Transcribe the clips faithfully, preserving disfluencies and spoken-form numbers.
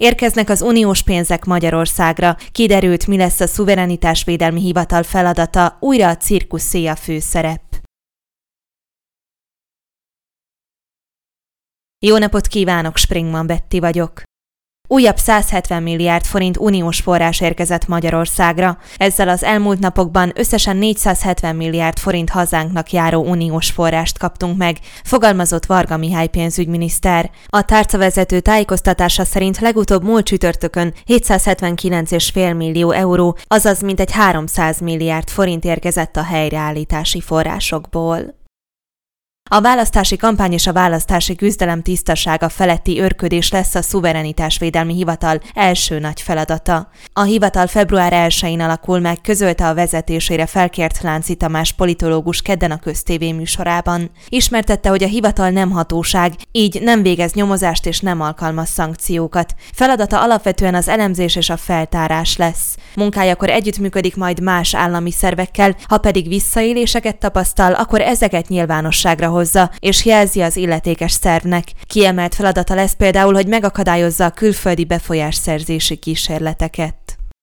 Érkeznek az uniós pénzek Magyarországra. Kiderült, mi lesz a szuverenitásvédelmi hivatal feladata, újra a cirkuszé a főszerep. Jó napot kívánok, Springman Betty vagyok. Újabb száz hetven milliárd forint uniós forrás érkezett Magyarországra. Ezzel az elmúlt napokban összesen négyszázhetven milliárd forint hazánknak járó uniós forrást kaptunk meg, fogalmazott Varga Mihály pénzügyminiszter. A tárcavezető tájékoztatása szerint legutóbb múlt csütörtökön hétszázhetvenkilenc egész öt millió euró, azaz mintegy háromszáz milliárd forint érkezett a helyreállítási forrásokból. A választási kampány és a választási küzdelem tisztasága feletti őrködés lesz a szuverenitásvédelmi hivatal első nagy feladata. A hivatal február elsején alakul meg, közölte a vezetésére felkért Lánci Tamás politológus kedden a Köztévé műsorában. Ismertette, hogy a hivatal nem hatóság, így nem végez nyomozást és nem alkalmaz szankciókat. Feladata alapvetően az elemzés és a feltárás lesz. Munkájakor együttműködik majd más állami szervekkel, ha pedig visszaéléseket tapasztal, akkor ezeket nyilvánosságra hozza, és jelzi az illetékes szervnek. Kiemelt feladata lesz például, hogy megakadályozza a külföldi befolyásszerzési kísérleteket.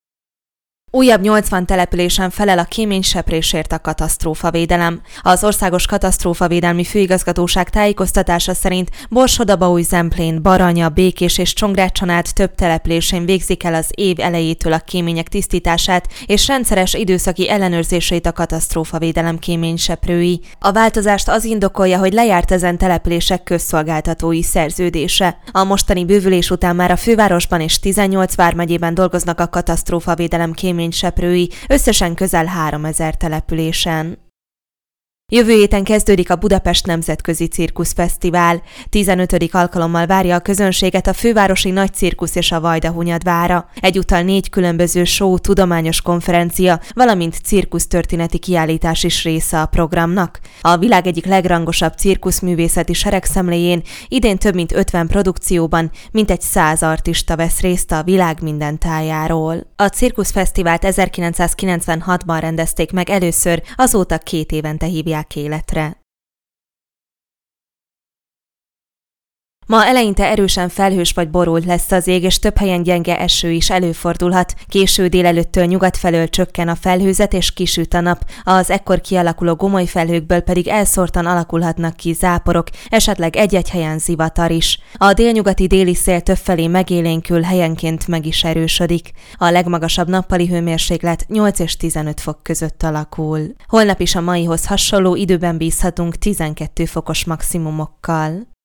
Újabb nyolcvan településen felel a kéményseprésért a katasztrófavédelem. Az Országos Katasztrófavédelmi Főigazgatóság tájékoztatása szerint Borsod-Abaúj-Zemplén, Baranya, Békés és Csongrácson át több településén végzik el az év elejétől a kémények tisztítását és rendszeres időszaki ellenőrzését a katasztrófavédelem kéményseprői. A változást az indokolja, hogy lejárt ezen települések közszolgáltatói szerződése. A mostani bővülés után már a fővárosban és tizennyolc vármegyében dolgoznak a katasztrófavédelem kéményseprői, seprői, összesen közel háromezer településen. Jövő héten kezdődik a Budapest Nemzetközi Cirkuszfesztivál. tizenötödik alkalommal várja a közönséget a fővárosi Nagy Cirkusz és a Vajdahunyadvára. Egyúttal négy különböző show, tudományos konferencia, valamint cirkusztörténeti kiállítás is része a programnak. A világ egyik legrangosabb cirkuszművészeti seregszemléjén idén több mint ötven produkcióban mintegy száz artista vesz részt a világ minden tájáról. A cirkuszfesztivált ezerkilencszázkilencvenhatban rendezték meg először, azóta két évente hívják életre. Ma eleinte erősen felhős vagy borult lesz az ég, és több helyen gyenge eső is előfordulhat. Késő délelőttől nyugat felől csökken a felhőzet és kisüt a nap, az ekkor kialakuló gomoly felhőkből pedig elszórtan alakulhatnak ki záporok, esetleg egy-egy helyen zivatar is. A délnyugati déli szél többfelé megélénkül, helyenként meg is erősödik. A legmagasabb nappali hőmérséklet nyolc és tizenöt fok között alakul. Holnap is a maihoz hasonló időben bízhatunk tizenkét fokos maximumokkal.